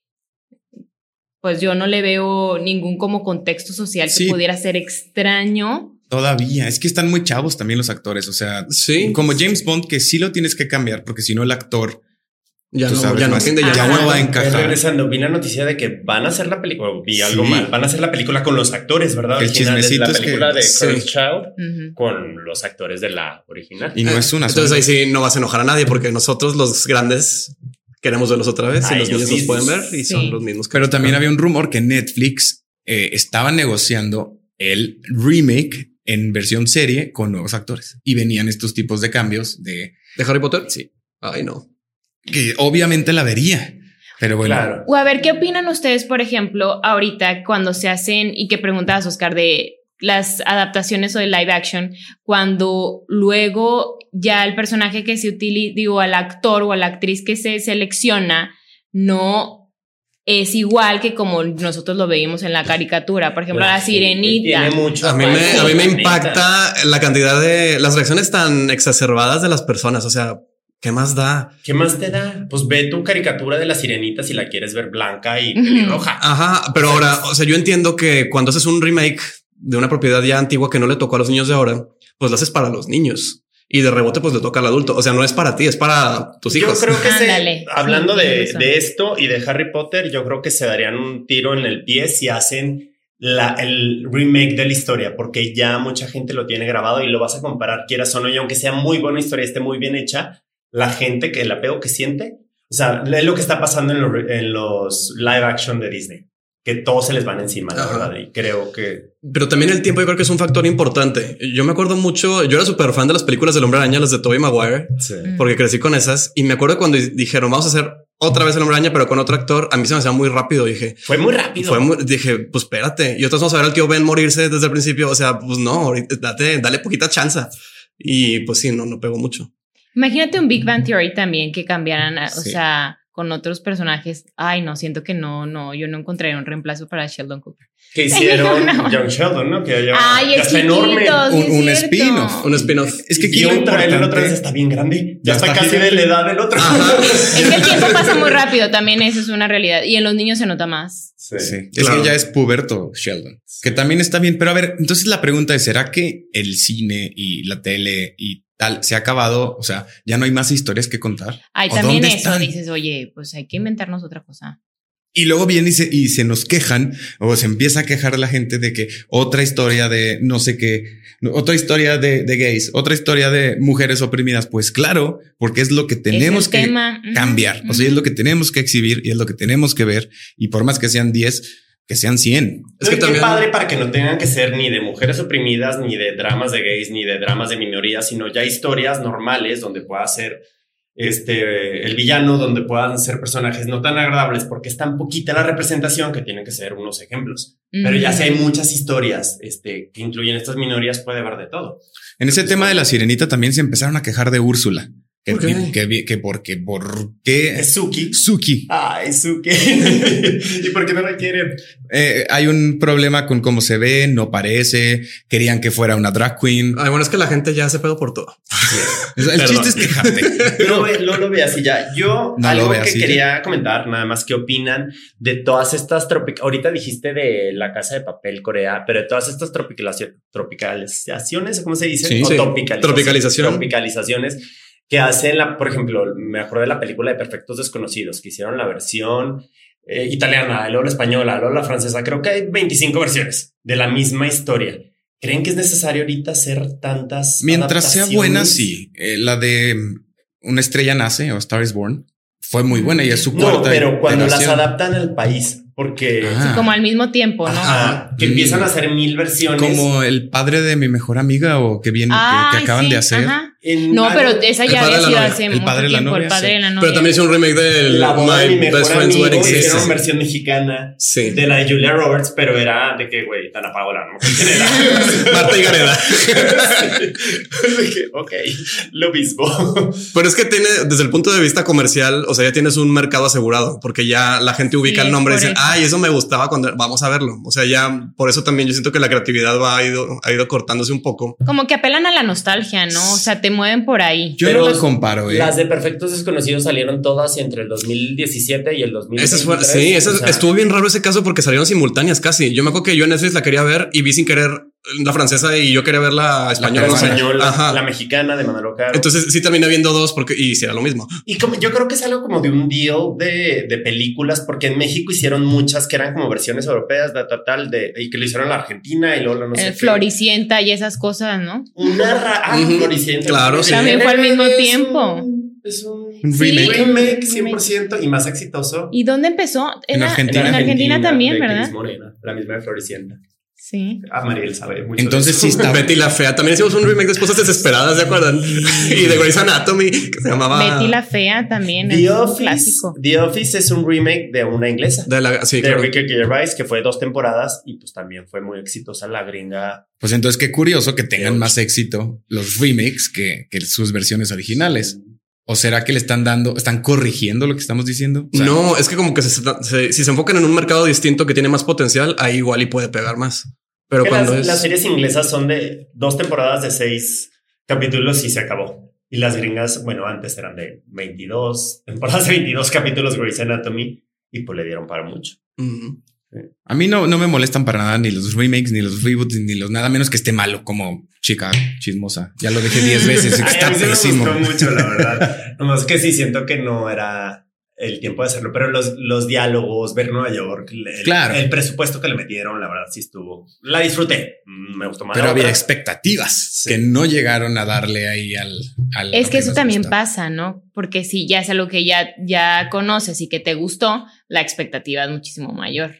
pues yo no le veo ningún como contexto social Sí. que pudiera ser extraño. Todavía. Es que están muy chavos también los actores. O sea, Sí. como James Bond, que sí lo tienes que cambiar porque si no el actor Ya tú no, sabes ya no, más, entiende, ya ya no no va a aguanta. Pero encajar. regresando, vi la noticia de que van a hacer la película, o vi algo Sí. mal, van a hacer la película con los actores, ¿verdad? El Originales, chismecito la es que- película de sí. Cursed Child Ujú. con los actores de la original. Y no Eh, es una Entonces sola. ahí sí no vas a enojar a nadie porque nosotros los grandes queremos verlos otra vez Ah, y los ellos niños sí, los pueden sí, ver y sí. son los mismos. que Pero nos también tocan. había un rumor que Netflix eh, estaba negociando el remake en versión serie con nuevos actores y venían estos tipos de cambios de ¿De Harry Potter? Sí. Ay, no. que obviamente la vería, pero bueno, Claro. O a ver, ¿qué opinan ustedes, por ejemplo, ahorita cuando se hacen, y que preguntabas, Oscar, de las adaptaciones o de live action, cuando luego ya el personaje que se utiliza, digo, al actor o a la actriz que se selecciona, no es igual que como nosotros lo veíamos en la caricatura? Por ejemplo, la, gente sirenita. Tiene mucho A mí, me, apego, a mí me la neta. impacta la cantidad de las reacciones tan exacerbadas de las personas. O sea, ¿qué más da? ¿Qué más te da? Pues ve tu caricatura de la sirenita si la quieres ver blanca y Ujú. pelirroja. Ajá, pero ahora, o sea, yo entiendo que cuando haces un remake de una propiedad ya antigua que no le tocó a los niños de ahora, pues lo haces para los niños y de rebote pues le toca al adulto. O sea, no es para ti, es para tus Yo hijos. creo que se- Ándale. hablando Sí, de, tienes razón. de esto y de Harry Potter, yo creo que se darían un tiro en el pie si hacen la, el remake de la historia, porque ya mucha gente lo tiene grabado y lo vas a comparar, quieras o no, y aunque sea muy buena historia, esté muy bien hecha, la gente que el apego que siente, o sea, es lo que está pasando en, lo, en los live action de Disney, que todos se les van encima, la Ajá. verdad, y creo que... Pero también el tiempo yo creo que es un factor importante. Yo me acuerdo mucho, yo era súper fan de las películas del Hombre Araña, las de Tobey Maguire, Sí. porque crecí con esas y me acuerdo cuando dijeron vamos a hacer otra vez el Hombre Araña, pero con otro actor, a mí se me hacía muy rápido. Dije, Fue muy rápido. fue muy, dije, pues espérate. Y otros vamos a ver al tío Ben morirse desde el principio. O sea, pues no, ahorita date, dale poquita chance. Y pues sí, no, no pegó mucho. Imagínate un Big Bang Theory también que cambiaran, o Sí. sea, con otros personajes. Ay, no, siento que no, no, yo no encontraría un reemplazo para Sheldon Cooper. Que hicieron No. Young Sheldon, ¿no? Que ya, Ay, ya es está chiquito, enorme. sí Un- es un cierto. spin-off. Un spin-off. Es que aquí y lo un trailer importante- otra vez está bien grande. Ya, Ya está, está casi gigante. de la edad del otro. Es que el tiempo pasa muy rápido, también eso es una realidad. Y en los niños se nota más. Sí. Sí, es Claro. que ya es puberto Sheldon, que también está bien. Pero a ver, entonces la pregunta es, ¿será que el cine y la tele y tal se ha acabado? O sea, ya no hay más historias que contar. Ay, ¿O también dónde eso, están? dices, oye, pues hay que inventarnos otra cosa. Y luego viene y se, y se nos quejan o se empieza a quejar la gente de que otra historia de no sé qué, otra historia de, de gays, otra historia de mujeres oprimidas. Pues claro, porque es lo que tenemos Es el que tema. Ujú, cambiar. O sea, es ujú. lo que tenemos que exhibir y es lo que tenemos que ver. Y por más que sean diez, que sean cien. Es que Qué también padre para que no tengan que ser ni de mujeres oprimidas, ni de dramas de gays, ni de dramas de minorías, sino ya historias normales donde pueda ser este, el villano, donde puedan ser personajes no tan agradables, porque es tan poquita la representación que tienen que ser unos ejemplos. Pero ya si hay muchas historias este, que incluyen estas minorías, puede haber de todo. En ese tema de la sirenita también se empezaron a quejar de Úrsula. Que, ¿Por qué? que, que, que porque, ¿por qué? Es Suki. Suki. Ay, Suki. ¿Y por qué no la quieren? Eh, hay un problema con cómo se ve, no parece, querían que fuera una drag queen. Ay, bueno, es que la gente ya se pegó por todo. El Perdón. chiste es quejarte. No, ve- no lo ve así ya. Yo No algo lo ve que así quería comentar, nada más, ¿qué opinan de todas estas tropicales? Ahorita dijiste de La Casa de Papel Corea, pero de todas estas tropicalizaciones, tropicalizaciones, ¿cómo se dice? Sí, o sí. tropicalizaciones, Tropicalización. tropicalizaciones que hacen la, por ejemplo, me acordé de la película de Perfectos Desconocidos, que hicieron la versión eh, italiana, luego la española, luego la francesa. Creo que hay veinticinco versiones de la misma historia. ¿Creen que es necesario ahorita hacer tantas Mientras sea buena, adaptaciones? sí. Eh, la de mm, Una estrella nace o Star is Born fue muy buena y es su No, cuarta pero cuando las iteración. adaptan al país, porque Ah. Como al mismo tiempo, ¿no? ajá, que Mm. empiezan a hacer mil versiones. Como el padre de mi mejor amiga o que viene que, que Ay, acaban sí, de hacer. ajá. en No, algo- pero esa El ya padre había de la sido novia. hace El mucho padre de la tiempo, novia, el padre sí. de la novia. Pero también hizo un remake de la boda de mi My Best mejor Friend's amigo, Wedding. Sí, hicieron sí. versión mexicana Sí. de la de Julia Roberts, pero era de que, güey, Dana Paola, no me acuerdo quién era. Marta y Gareda. Dije, ok, lo mismo. Pero es que tiene, desde el punto de vista comercial, o sea, ya tienes un mercado asegurado, porque ya la gente ubica Sí, el nombre y por dicen, eso. ay, eso me gustaba cuando vamos a verlo. O sea, ya por eso también yo siento que la creatividad va, ha ido, ha ido cortándose un poco. Como que apelan a la nostalgia, ¿no? O sea, te mueven por ahí. Yo Pero no lo comparo, eh. Las de Perfectos Desconocidos salieron todas entre el dos mil diecisiete y el dos mil veintitrés. Ese fue, sí, ese, O sea, estuvo bien raro ese caso porque salieron simultáneas casi. Yo me acuerdo que yo en Netflix la quería ver y vi sin querer la francesa y yo quería ver la española. la no sé. española, Ajá. la mexicana de Manolo Caro. Entonces sí terminé viendo dos porque y sí era lo mismo. Y como yo creo que es algo como de un deal de, de películas, porque en México hicieron muchas que eran como versiones europeas de tal, tal, de, y que lo hicieron en la Argentina y luego la no sé El qué. Floricienta y esas cosas, ¿no? Una ra ah, Ujú. Floricienta. Claro, sí. También fue al mismo Es tiempo. un- Es un, Un Sí, remake. remake un cien por ciento y más exitoso. ¿Y dónde empezó? En Era- Argentina. En Argentina también, de ¿verdad? Cris Morena, la misma de Floricienta. Sí. Ah, Mariel sabe mucho. Entonces de sí eso. está. Betty la Fea. También hicimos un remake de Esposas Desesperadas, ¿se acuerdan? Y de Grey's Anatomy, que se llamaba... Betty la Fea también. The es un Office, clásico. The Office es un remake de una inglesa. De la, sí, de claro. Ricky Gervais, que fue dos temporadas y pues también fue muy exitosa la gringa. Pues entonces qué curioso que tengan Dios. más éxito los remakes que, que sus versiones originales. ¿O será que le están dando, están corrigiendo lo que estamos diciendo? O sea, No, es que como que se, se- si se enfocan en un mercado distinto que tiene más potencial, ahí igual y puede pegar más. Pero Que cuando las, es... las series inglesas son de dos temporadas de seis capítulos y se acabó. Y las gringas, bueno, antes eran de veintidós temporadas de veintidós capítulos Grey's Anatomy y pues le dieron para mucho. Ujú. a mí no, no me molestan para nada ni los remakes, ni los reboots, ni los nada menos que esté malo como Chica Chismosa. Ya lo dejé diez veces. y que Ay, está a mí sí me pésimo. gustó mucho, la verdad. Nomás que sí siento que no era el tiempo de hacerlo, pero los, los diálogos, ver Nueva York, el, Claro. el presupuesto que le metieron, la verdad sí estuvo, la disfruté, me gustó más. Pero la había otra. expectativas Sí. que no llegaron a darle ahí al... al Es lo que eso nos también gustó. pasa, ¿no? Porque si ya es algo que ya, ya conoces y que te gustó, la expectativa es muchísimo mayor.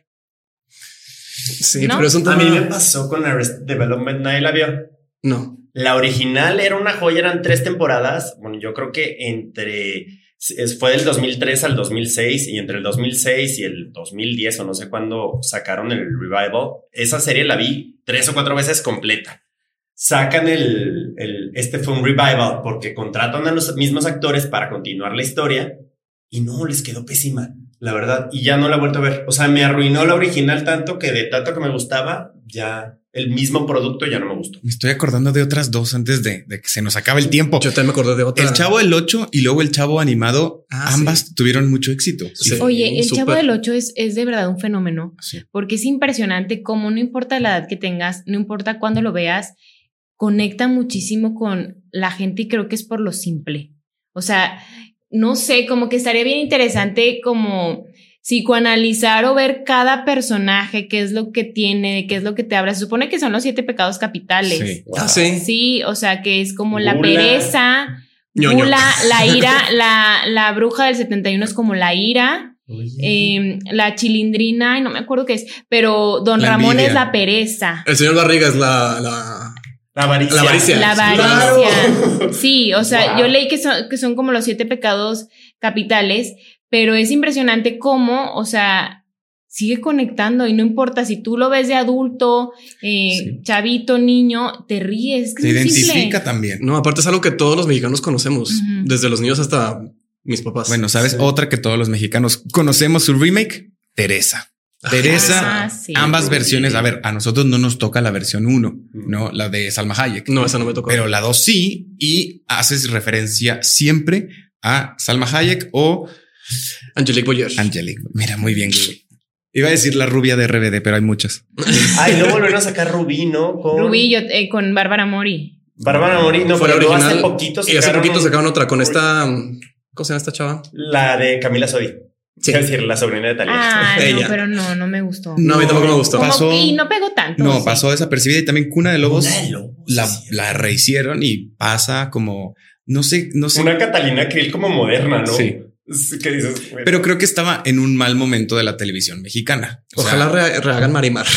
Sí, ¿No? pero es un A tema. mí me pasó con Arrested Development, nadie la vio. No. La original era una joya, eran tres temporadas. Bueno, yo creo que entre es- fue del dos mil tres al dos mil seis y entre el dos mil seis y el dos mil diez o no sé cuándo sacaron el revival. Esa serie la vi tres o cuatro veces completa. Sacan el, el este fue un revival porque contratan a los mismos actores para continuar la historia y no, les quedó pésima, la verdad, y ya no la he vuelto a ver. O sea, me arruinó la original tanto que de tanto que me gustaba, ya el mismo producto ya no me gustó. Me estoy acordando de otras dos antes de, de que se nos acabe el tiempo. Yo también me acordé de otra. El Chavo del Ocho y luego el Chavo animado, Ah, ambas sí. tuvieron mucho éxito. Sí. Oye, el súper. Chavo del Ocho es, es de verdad un fenómeno, Sí. porque es impresionante cómo no importa la edad que tengas, no importa cuándo lo veas, conecta muchísimo con la gente y creo que es por lo simple. O sea, no sé, como que estaría bien interesante como psicoanalizar o ver cada personaje, qué es lo que tiene, qué es lo que te habla. Se supone que son los siete pecados capitales. Sí. Ah, sí. Sí, o sea, que es como la Gula. pereza, Ñoño. gula, la ira, la, la bruja del setenta y uno es como la ira, eh, la chilindrina, ay, no me acuerdo qué es, pero Don La Ramón envidia. es la pereza. El señor Barriga es la. la... La avaricia. La avaricia. La Claro. avaricia. Sí, o sea, Wow. yo leí que son, que son como los siete pecados capitales, pero es impresionante cómo, o sea, sigue conectando y no importa si tú lo ves de adulto, eh, Sí. chavito, niño, te ríes. Es que Se es muy identifica simple. también. No, aparte es algo que todos los mexicanos conocemos, Ujú. desde los niños hasta mis papás. Bueno, ¿sabes? Sí. Otra que todos los mexicanos conocemos su remake, Teresa. Teresa, Ah, sí. ambas versiones. A ver, a nosotros no nos toca la versión uno, ¿no? La de Salma Hayek. no, esa no me tocó. Pero la dos sí, y haces referencia siempre a Salma Hayek o Angelique Boyer. Angelique. Mira, muy bien, güey. Iba a decir la rubia de R B D, pero hay muchas. Ay, no volvieron a sacar Rubí, ¿no? Con Rubí yo, eh, con Bárbara Mori. Bárbara Mori, no, Fue la pero luego original. hace poquito y hace poquito un- sacaron otra con esta. ¿Cómo se llama esta chava? La de Camila Sodi. Sí. Es decir, la sobrina de Talía. Ah, no, Ella. pero no, no me gustó. No, a mí tampoco me gustó. Como pasó- que- y no pegó tanto. No, sí. pasó desapercibida, y también Cuna de Lobos, Cuna de Lobos, la, sí, la rehicieron y pasa como, no sé, no sé. Una Catalina Krill como moderna, ¿no? Sí. Sí, ¿qué dices? Güey. Pero creo que estaba en un mal momento de la televisión mexicana. O sea, Ojalá re- rehagan Marimar.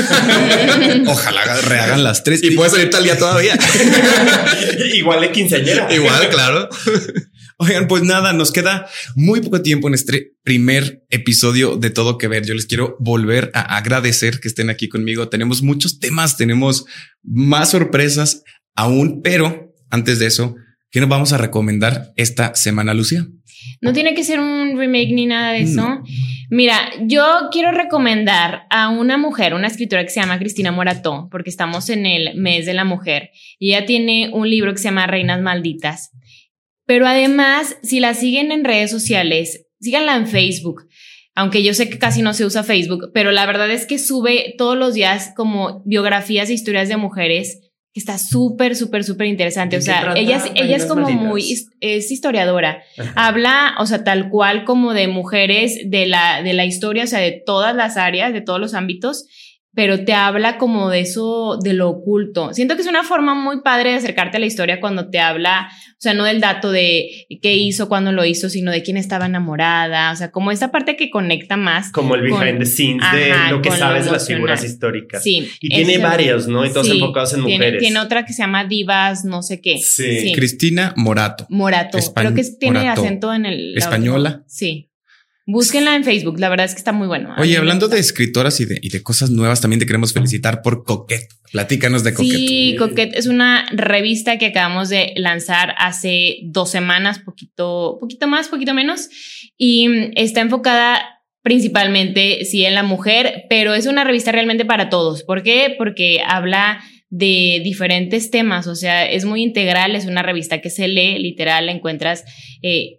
ojalá rehagan las tres. y puede salir Talía todavía. Igual de quinceañera. Igual, claro. Oigan, pues nada, nos queda muy poco tiempo en este primer episodio de Todo Que Ver. Yo les quiero volver a agradecer que estén aquí conmigo. Tenemos muchos temas, tenemos más sorpresas aún, pero antes de eso, ¿qué nos vamos a recomendar esta semana, Lucía? No tiene que ser un remake ni nada de eso. No. Mira, yo quiero recomendar a una mujer, una escritora que se llama Cristina Morató, porque estamos en el mes de la mujer y ella tiene un libro que se llama Reinas Malditas. Pero además, si la siguen en redes sociales, síganla en Facebook, aunque yo sé que casi no se usa Facebook, pero la verdad es que sube todos los días como biografías e historias de mujeres, que está súper, súper, súper interesante. ¿De O qué sea, trata ella, es- ella es Reinas como Malditas? muy, his- es historiadora. Ajá. Habla, o sea, tal cual como de mujeres de la, de la historia, o sea, de todas las áreas, de todos los ámbitos, pero te habla como de eso, de lo oculto. Siento que es una forma muy padre de acercarte a la historia cuando te habla, o sea, no del dato de qué hizo, cuándo lo hizo, sino de quién estaba enamorada, o sea, como esta parte que conecta más. Como el behind con- the scenes de Ajá, lo que con lo sabes de las emocional. figuras históricas. Sí. Y tiene eso- varios, ¿no? Y todos sí, enfocados en tiene, mujeres. Tiene otra que se llama Divas, no sé qué. Sí. Cristina Morato. Morato. Españ- Creo que tiene Morato. acento en el... la ¿Española? última. Sí. Búsquenla en Facebook, la verdad es que está muy bueno. A mí Oye, me hablando gusta. de escritoras y de, y de cosas nuevas, también te queremos felicitar por Coquette. Platícanos de Coquette. Sí, Coquette es una revista que acabamos de lanzar hace dos semanas, poquito, poquito más, poquito menos, y mm, está enfocada principalmente, sí, en la mujer, pero es una revista realmente para todos. ¿Por qué? Porque habla de diferentes temas, o sea, es muy integral, es una revista que se lee, literal, encuentras eh,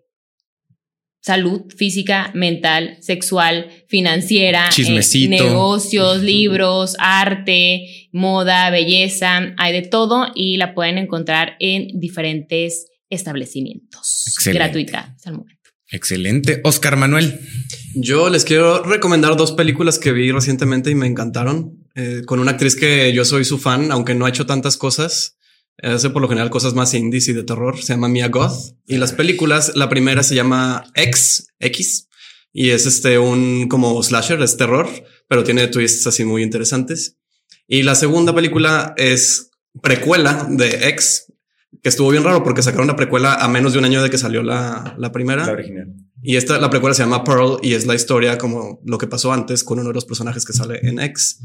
salud física, mental, sexual, financiera, eh, Chismecito. negocios, libros, arte, moda, belleza, hay de todo y la pueden encontrar en diferentes establecimientos. Excelente. Gratuita hasta el momento. Excelente. Oscar Manuel. Yo les quiero recomendar dos películas que vi recientemente y me encantaron, eh, con una actriz que yo soy su fan, aunque no ha hecho tantas cosas. Hace por lo general cosas más indies y de terror. Se llama Mia Goth. Y las películas, la primera se llama X, X, y es este un como slasher, es terror, pero tiene twists así muy interesantes. Y la segunda película es precuela de X, que estuvo bien raro porque sacaron la precuela a menos de un año de que salió la, la primera. La original. Y esta, la precuela se llama Pearl y es la historia como lo que pasó antes con uno de los personajes que sale en X.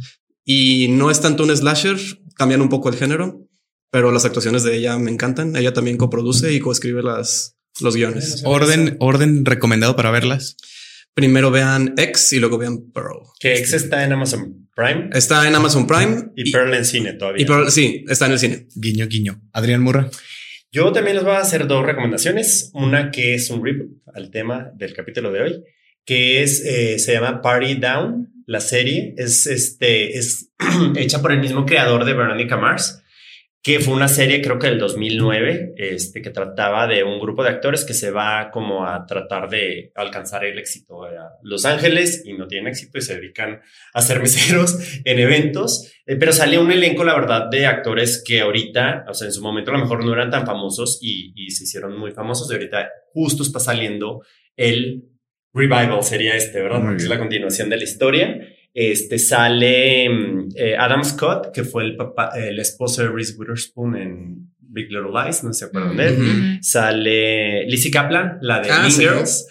Y no es tanto un slasher, cambian un poco el género, pero las actuaciones de ella me encantan. Ella también coproduce y coescribe las, los guiones. Orden, orden recomendado para verlas. Primero vean X y luego vean Pearl. Que X está en Amazon Prime. Está en Amazon Prime. Y, y Pearl en cine todavía. Y Pearl, sí, está en el cine. Guiño, guiño. Adrián Murra. Yo también les voy a hacer dos recomendaciones. Una que es un reboot al tema del capítulo de hoy, que es, eh, se llama Party Down. La serie es, este, es hecha por el mismo creador de Veronica Mars, que fue una serie creo que del dos mil nueve, este, que trataba de un grupo de actores que se va como a tratar de alcanzar el éxito a Los Ángeles y no tienen éxito y se dedican a ser meseros en eventos, eh, pero sale un elenco, la verdad, de actores que ahorita, o sea, en su momento a lo mejor no eran tan famosos y, y se hicieron muy famosos, y ahorita justo está saliendo el revival, sería este, ¿verdad? Porque es la continuación de la historia. Este sale eh, Adam Scott, que fue el papá, el esposo de Reese Witherspoon en Big Little Lies, no se acuerdan de él. Mm-hmm. Sale Lizzie Kaplan, la de Ah, Mean sí. Girls.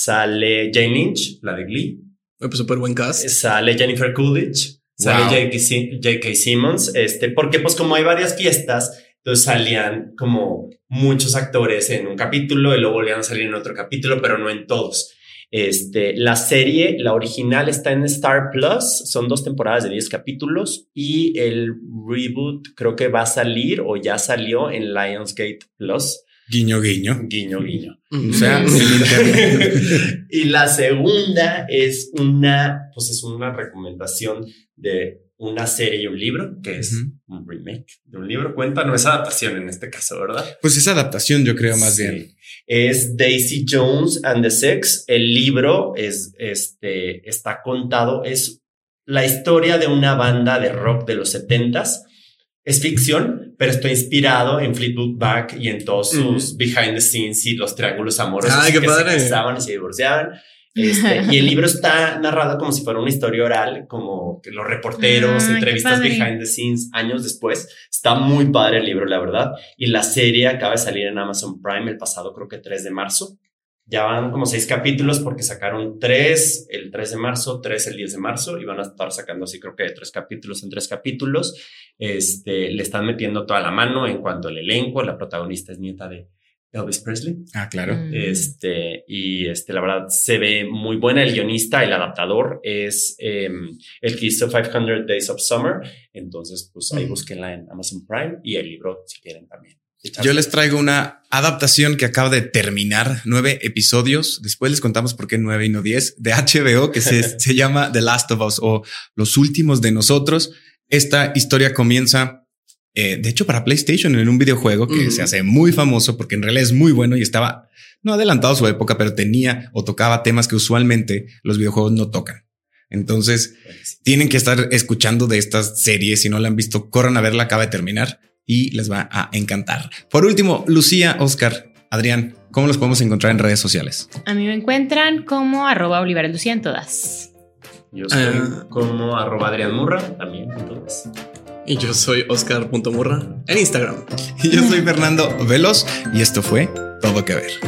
Sale Jane Lynch, la de Glee. Pues súper buen cast. Sale Jennifer Coolidge. Sale Wow. J K. Simmons. Este, porque pues como hay varias fiestas, entonces salían como muchos actores en un capítulo y luego volvían a salir en otro capítulo, pero no en todos. Este, la serie, la original está en Star Plus, son dos temporadas de diez capítulos y el reboot creo que va a salir o ya salió en Lionsgate Plus. Guiño, guiño. Guiño, guiño. O sea, en internet. Y la segunda es una, pues es una recomendación de una serie y un libro, que es Uh-huh. un remake de un libro. Cuenta, no es adaptación en este caso, ¿verdad? Pues es adaptación, yo creo, más Sí. bien. Es Daisy Jones and the Six. El libro es, este, está contado, es la historia de una banda de rock de los setentas. Es ficción, pero está inspirado en Fleetwood Mac y en todos sus mm. behind the scenes y los triángulos amorosos. Ay, qué que padre. se casaban y se divorciaban. Este, y el libro está narrado como si fuera una historia oral, como que los reporteros, ah, entrevistas behind the scenes años después. Está muy padre el libro, la verdad. Y la serie acaba de salir en Amazon Prime el pasado, creo que tres de marzo. Ya van como seis capítulos porque sacaron tres el tres de marzo, tres el diez de marzo y van a estar sacando así creo que tres capítulos en tres capítulos. Este, le están metiendo toda la mano en cuanto al elenco. La protagonista es nieta de Elvis Presley. Ah, claro. Mm. Este, y este, la verdad se ve muy buena. El guionista, el adaptador es eh, el que hizo quinientos Days of Summer. Entonces, pues ahí búsquenla en Amazon Prime y el libro si quieren también. Yo les traigo una adaptación que acaba de terminar, nueve episodios. Después les contamos por qué nueve y no diez, de H B O, que se, se llama The Last of Us o Los Últimos de Nosotros. Esta historia comienza, eh, de hecho, para PlayStation en un videojuego que uh-huh. se hace muy famoso porque en realidad es muy bueno y estaba no adelantado a su época, pero tenía o tocaba temas que usualmente los videojuegos no tocan. Entonces tienen que estar escuchando de estas series. Si no la han visto, corran a verla, acaba de terminar y les va a encantar. Por último, Lucía, Oscar, Adrián, ¿cómo los podemos encontrar en redes sociales? A mí me encuentran como arroba Olivares Lucía en todas. Yo soy uh, como arroba Adrián Murra también, entonces. Y yo soy Oscar.murra en Instagram. Y yo soy Fernando Veloz y esto fue Todo Que Ver.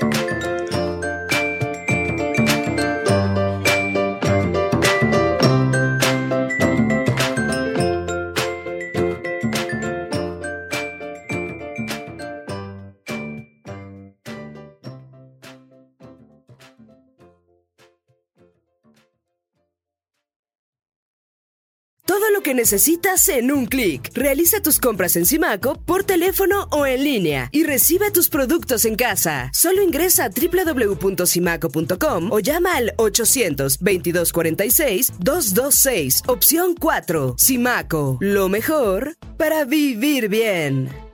Todo lo que necesitas en un clic. Realiza tus compras en Simaco por teléfono o en línea y recibe tus productos en casa. Solo ingresa a doble u doble u doble u punto simaco punto com o llama al ochocientos veintidós cuarenta y seis doscientos veintiséis, opción cuatro. Simaco, lo mejor para vivir bien.